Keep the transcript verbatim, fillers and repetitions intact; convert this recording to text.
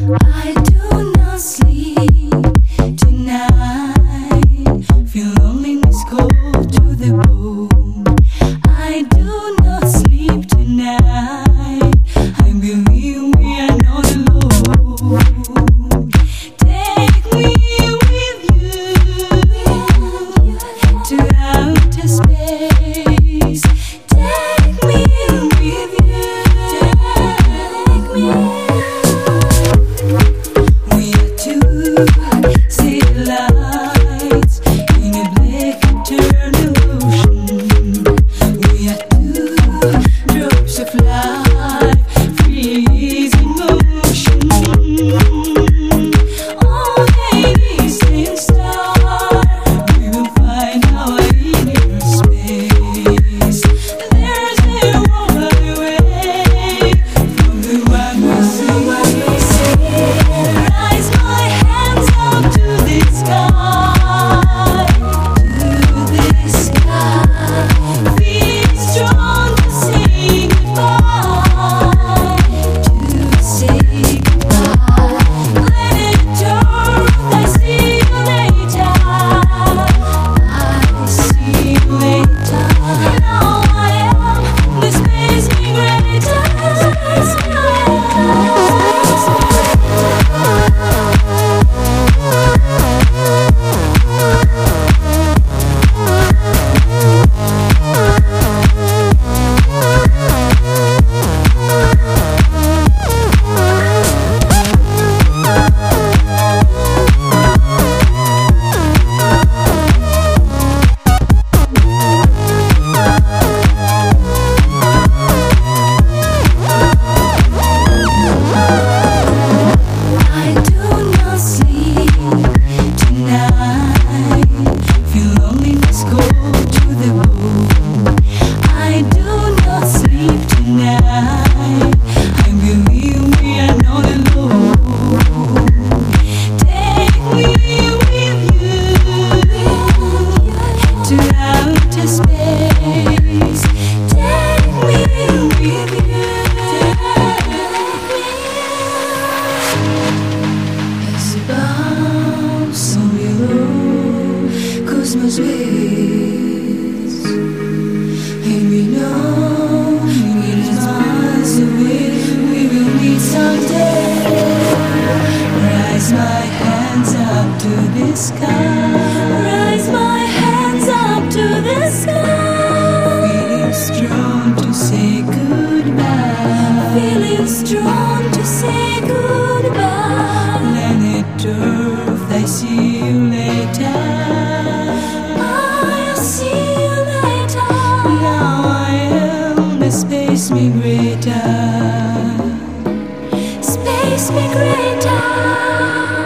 I do not sleep tonight. Feel loneliness go to the bone. I do not sleep tonight. I believe we are not alone. Take me with you to outer space. Take me with you. Take me. We are two city lights in a black eternal ocean. We are two drops of life, freezing motion. Oh, distant star, we will find our inner space. There's a woman away from the one we see. Raise my hands up to the sky, to the sky. Feel strong to say goodbye, to say goodbye. Let it turn, I see you later. I see you later. Now I am the space migrator. I do not sleep tonight. Feel loneliness go to the bone. I do not sleep tonight. I believe we are not alone. Take me with you to outer space. Take me with you. As it bounces on below cosmos waves, and we know millions miles away we will meet someday. Raise my hands up to the sky. Raise my hands up to the sky. Feeling strong to say goodbye. Feeling strong to say goodbye. Planet Earth, I see you later. I'll see you later. Now I am the space migrator. Space migrator.